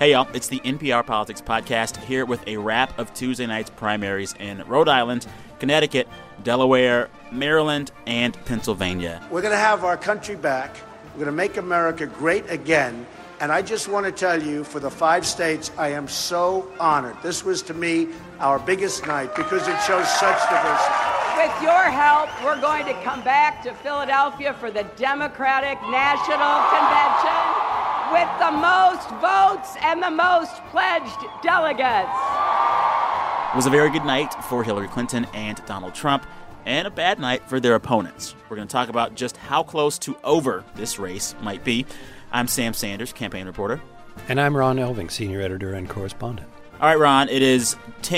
Hey, y'all, it's the NPR Politics Podcast here with a wrap of Tuesday night's primaries in Rhode Island, Connecticut, Delaware, Maryland, and Pennsylvania. We're going to have our country back. We're going to make America great again. And I just want to tell you, for the 5 states, I am so honored. This was, to me, our biggest night because it shows such diversity. With your help, we're going to come back to Philadelphia for the Democratic National Convention with the most votes and the most pledged delegates. It was a very good night for Hillary Clinton and Donald Trump, and a bad night for their opponents. We're going to talk about just how close to over this race might be. I'm Sam Sanders, campaign reporter. And I'm Ron Elving, senior editor and correspondent. All right, Ron, it is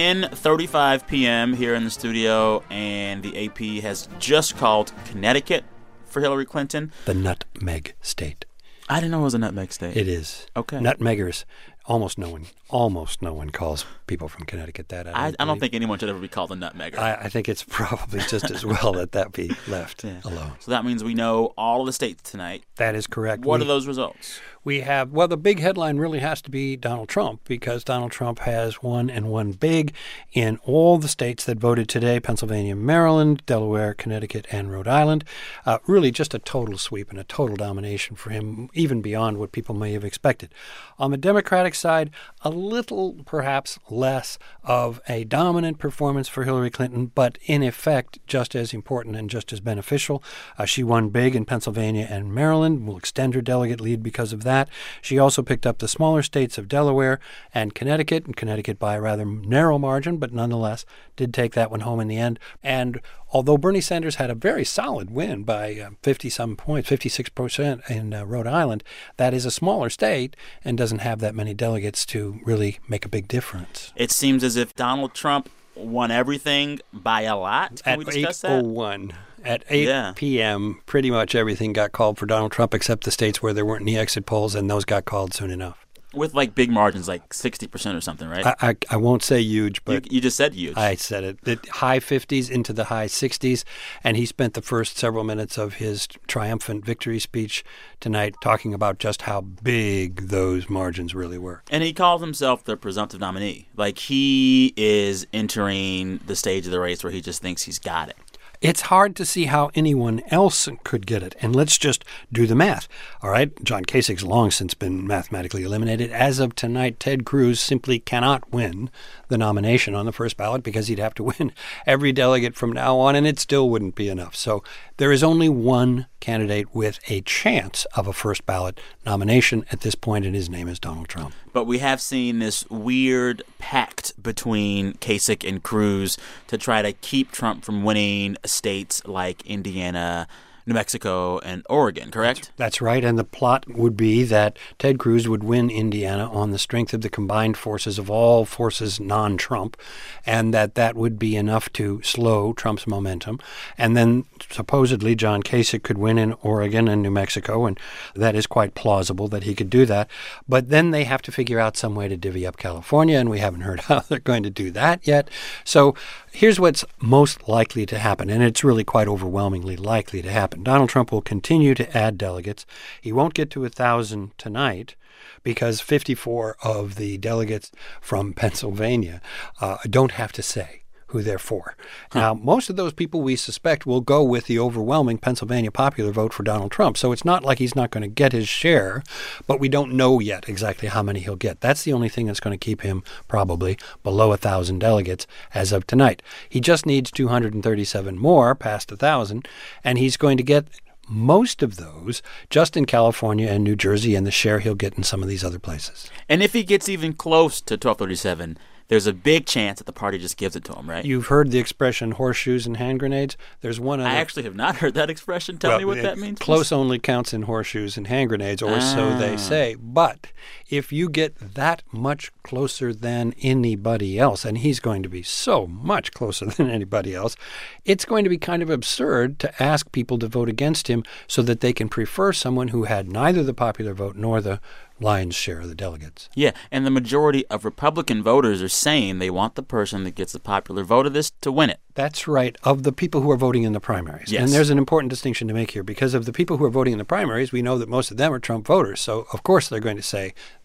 10:35 p.m. here in the studio, and the AP has just called Connecticut for Hillary Clinton the nutmeg state. I didn't know it was a nutmeg state. It is. Okay. Nutmeggers. Almost no one calls people from Connecticut that. I don't think anyone should ever be called a nutmegger. I think it's probably just as well that be left alone. So that means we know all of the states tonight. That is correct. What are those results? We have, well, the big headline really has to be Donald Trump, because Donald Trump has won, and won big, in all the states that voted today: Pennsylvania, Maryland, Delaware, Connecticut, and Rhode Island. Really just a total sweep and a total domination for him, even beyond what people may have expected. On the Democratic side, a little, perhaps less of a dominant performance for Hillary Clinton, but in effect just as important and just as beneficial. She won big in Pennsylvania and Maryland, will extend her delegate lead because of that. She also picked up the smaller states of Delaware and Connecticut by a rather narrow margin, but nonetheless did take that one home in the end. And although Bernie Sanders had a very solid win by 50-some points, 56% in Rhode Island, that is a smaller state and doesn't have that many delegates to really make a big difference. It seems as if Donald Trump won everything by a lot. Can we discuss that? At 8:01. At 8 p.m., pretty much everything got called for Donald Trump except the states where there weren't any exit polls, and those got called soon enough. With like big margins, like 60% or something, right? I won't say huge, but you just said huge. I said it. The high 50s into the high 60s, and he spent the first several minutes of his triumphant victory speech tonight talking about just how big those margins really were. And he called himself the presumptive nominee. Like, he is entering the stage of the race where he just thinks he's got it. It's hard to see how anyone else could get it. And let's just do the math. All right, John Kasich's long since been mathematically eliminated. As of tonight, Ted Cruz simply cannot win the nomination on the first ballot because he'd have to win every delegate from now on, and it still wouldn't be enough. So there is only one candidate with a chance of a first ballot nomination at this point, and his name is Donald Trump. But we have seen this weird pact between Kasich and Cruz to try to keep Trump from winning states like Indiana, New Mexico, and Oregon, correct? That's right, and the plot would be that Ted Cruz would win Indiana on the strength of the combined forces of all forces non-Trump, and that would be enough to slow Trump's momentum. And then supposedly John Kasich could win in Oregon and New Mexico, and that is quite plausible that he could do that. But then they have to figure out some way to divvy up California, and we haven't heard how they're going to do that yet. So here's what's most likely to happen, and it's really quite overwhelmingly likely to happen. Donald Trump will continue to add delegates. He won't get to 1,000 tonight because 54 of the delegates from Pennsylvania don't have to say who they're for. Now, most of those people we suspect will go with the overwhelming Pennsylvania popular vote for Donald Trump. So it's not like he's not going to get his share, but we don't know yet exactly how many he'll get. That's the only thing that's going to keep him probably below 1,000 delegates as of tonight. He just needs 237 more past 1,000, and he's going to get most of those just in California and New Jersey, and the share he'll get in some of these other places. And if he gets even close to 1,237, there's a big chance that the party just gives it to him, right? You've heard the expression horseshoes and hand grenades. There's one other. I actually have not heard that expression. Tell me what that means. Close only counts in horseshoes and hand grenades, or so they say. But if you get that much closer than anybody else, and he's going to be so much closer than anybody else, it's going to be kind of absurd to ask people to vote against him so that they can prefer someone who had neither the popular vote nor the lion's share of the delegates. Yeah, and the majority of Republican voters are saying they want the person that gets the popular vote of this to win it. That's right, of the people who are voting in the primaries. Yes. And there's an important distinction to make here, because of the people who are voting in the primaries, we know that most of them are Trump voters. So, of course, they're going to say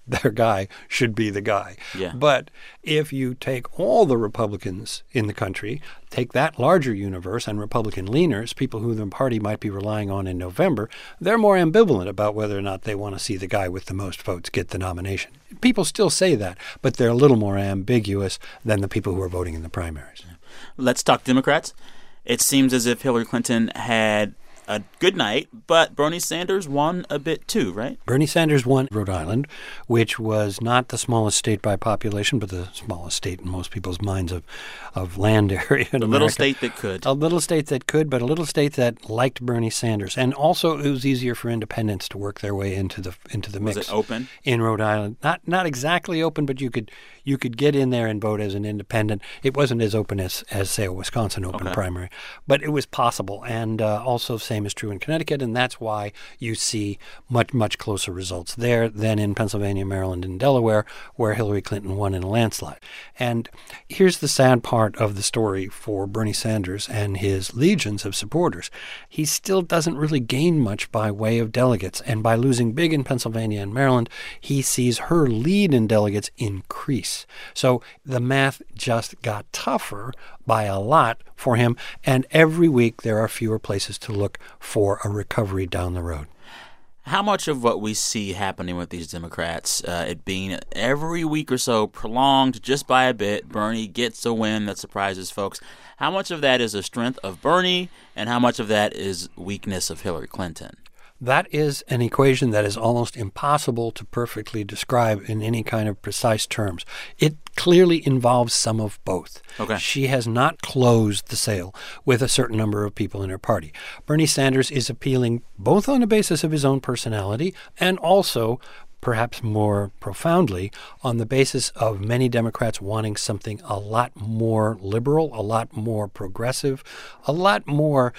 their guy should be the guy. Yeah. But if you take all the Republicans in the country, take that larger universe and Republican leaners, people who the party might be relying on in November, they're more ambivalent about whether or not they want to see the guy with the most votes get the nomination. People still say that, but they're a little more ambiguous than the people who are voting in the primaries. Let's talk Democrats. It seems as if Hillary Clinton had a good night, but Bernie Sanders won a bit too, right? Bernie Sanders won Rhode Island, which was not the smallest state by population, but the smallest state in most people's minds of land area in America. A little state that could. A little state that could, but a little state that liked Bernie Sanders. And also it was easier for independents to work their way into the mix. Was it open? In Rhode Island. Not exactly open, but you could get in there and vote as an independent. It wasn't as open as say, a Wisconsin open primary, but it was possible. And also same is true in Connecticut, and that's why you see much, much closer results there than in Pennsylvania, Maryland, and Delaware, where Hillary Clinton won in a landslide. And here's the sad part of the story for Bernie Sanders and his legions of supporters. He still doesn't really gain much by way of delegates, and by losing big in Pennsylvania and Maryland, he sees her lead in delegates increase. So the math just got tougher by a lot for him, and every week there are fewer places to look for a recovery down the road. How much of what we see happening with these Democrats, it being every week or so prolonged just by a bit, Bernie gets a win that surprises folks, how much of that is a strength of Bernie and how much of that is weakness of Hillary Clinton? That is an equation that is almost impossible to perfectly describe in any kind of precise terms. It clearly involves some of both. Okay. She has not closed the sale with a certain number of people in her party. Bernie Sanders is appealing both on the basis of his own personality and also, perhaps more profoundly, on the basis of many Democrats wanting something a lot more liberal, a lot more progressive, a lot more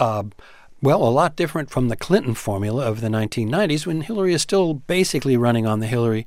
a lot different from the Clinton formula of the 1990s, when Hillary is still basically running on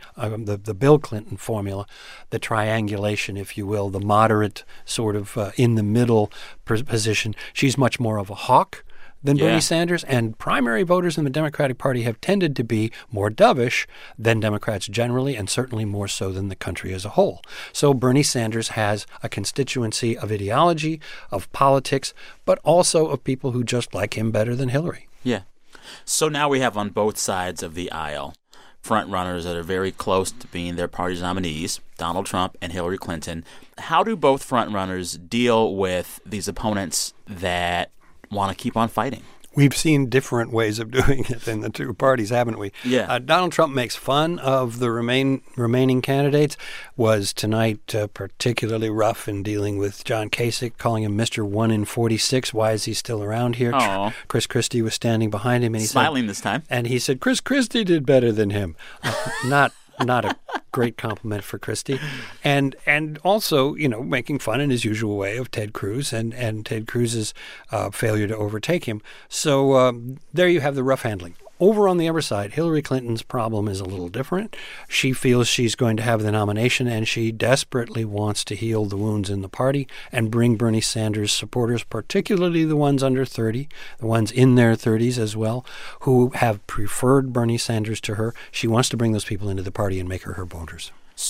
the Bill Clinton formula, the triangulation, if you will, the moderate sort of in-the-middle position. She's much more of a hawk than Bernie Sanders, and primary voters in the Democratic Party have tended to be more dovish than Democrats generally, and certainly more so than the country as a whole. So Bernie Sanders has a constituency of ideology, of politics, but also of people who just like him better than Hillary. Yeah. So now we have on both sides of the aisle front runners that are very close to being their party's nominees, Donald Trump and Hillary Clinton. How do both front runners deal with these opponents that want to keep on fighting? We've seen different ways of doing it in the two parties, haven't we? Yeah. Donald Trump makes fun of the remaining candidates, was tonight particularly rough in dealing with John Kasich, calling him Mr. 1 in 46. Why is he still around here? Aww. Chris Christie was standing behind him. And he smiling said, this time. And he said, Chris Christie did better than him. Not a great compliment for Christie. And also, making fun in his usual way of Ted Cruz and Ted Cruz's failure to overtake him. So there you have the rough handling. Over on the other side, Hillary Clinton's problem is a little different. She feels she's going to have the nomination, and she desperately wants to heal the wounds in the party and bring Bernie Sanders supporters, particularly the ones under 30, the ones in their 30s as well, who have preferred Bernie Sanders to her. She wants to bring those people into the party and make her voters.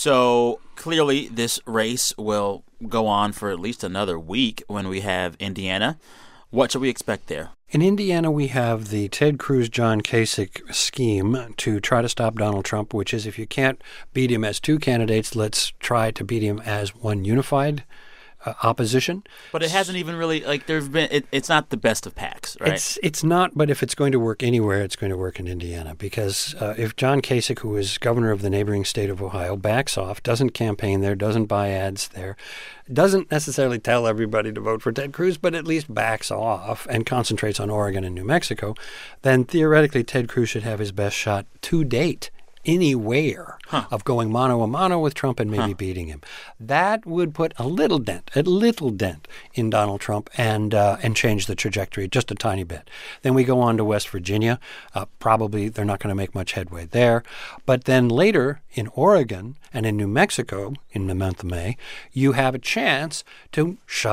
So clearly this race will go on for at least another week when we have Indiana. What should we expect there? In Indiana, we have the Ted Cruz-John Kasich scheme to try to stop Donald Trump, which is if you can't beat him as two candidates, let's try to beat him as one unified opposition. But it hasn't even really, it's not the best of packs, right? It's not, but if it's going to work anywhere, it's going to work in Indiana. Because if John Kasich, who is governor of the neighboring state of Ohio, backs off, doesn't campaign there, doesn't buy ads there, doesn't necessarily tell everybody to vote for Ted Cruz, but at least backs off and concentrates on Oregon and New Mexico, then theoretically Ted Cruz should have his best shot to date anywhere of going mano a mano with Trump and maybe beating him. That would put a little dent in Donald Trump and change the trajectory just a tiny bit. Then we go on to West Virginia. Probably they're not going to make much headway there. But then later in Oregon and in New Mexico in the month of May, you have a chance to shut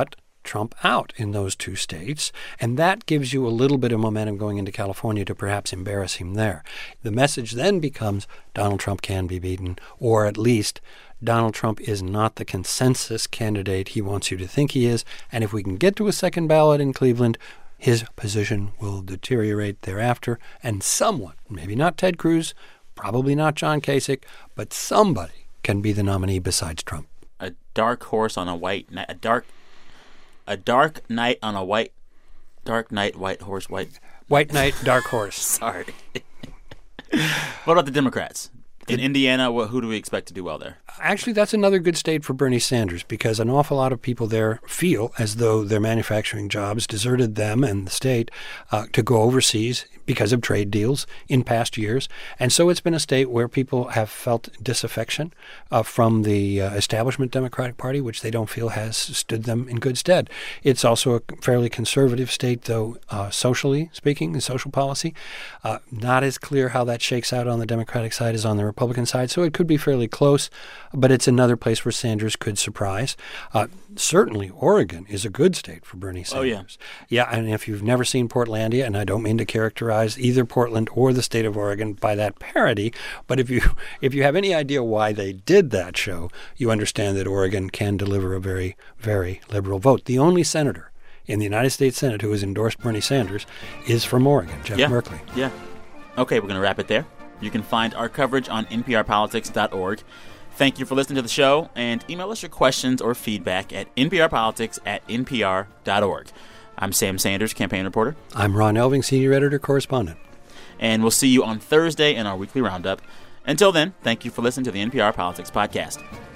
Trump out in those 2 states, and that gives you a little bit of momentum going into California to perhaps embarrass him there. The message then becomes Donald Trump can be beaten, or at least Donald Trump is not the consensus candidate he wants you to think he is, and if we can get to a second ballot in Cleveland, his position will deteriorate thereafter, and someone, maybe not Ted Cruz, probably not John Kasich, but somebody can be the nominee besides Trump. A dark horse on a white night. A dark night on a white. Dark night, white horse, white. White knight, dark horse. Sorry. What about the Democrats? In Indiana, who do we expect to do well there? Actually, that's another good state for Bernie Sanders because an awful lot of people there feel as though their manufacturing jobs deserted them and the state to go overseas because of trade deals in past years. And so it's been a state where people have felt disaffection from the establishment Democratic Party, which they don't feel has stood them in good stead. It's also a fairly conservative state, though, socially speaking, in social policy. Not as clear how that shakes out on the Democratic side as on the Republican side, so it could be fairly close, but it's another place where Sanders could surprise. Certainly, Oregon is a good state for Bernie Sanders. Oh, yeah. Yeah, and if you've never seen Portlandia, and I don't mean to characterize either Portland or the state of Oregon by that parody, but if you have any idea why they did that show, you understand that Oregon can deliver a very, very liberal vote. The only senator in the United States Senate who has endorsed Bernie Sanders is from Oregon, Jeff Merkley. Yeah. Okay, we're going to wrap it there. You can find our coverage on nprpolitics.org. Thank you for listening to the show, and email us your questions or feedback at nprpolitics@npr.org. I'm Sam Sanders, campaign reporter. I'm Ron Elving, senior editor correspondent. And we'll see you on Thursday in our weekly roundup. Until then, thank you for listening to the NPR Politics Podcast.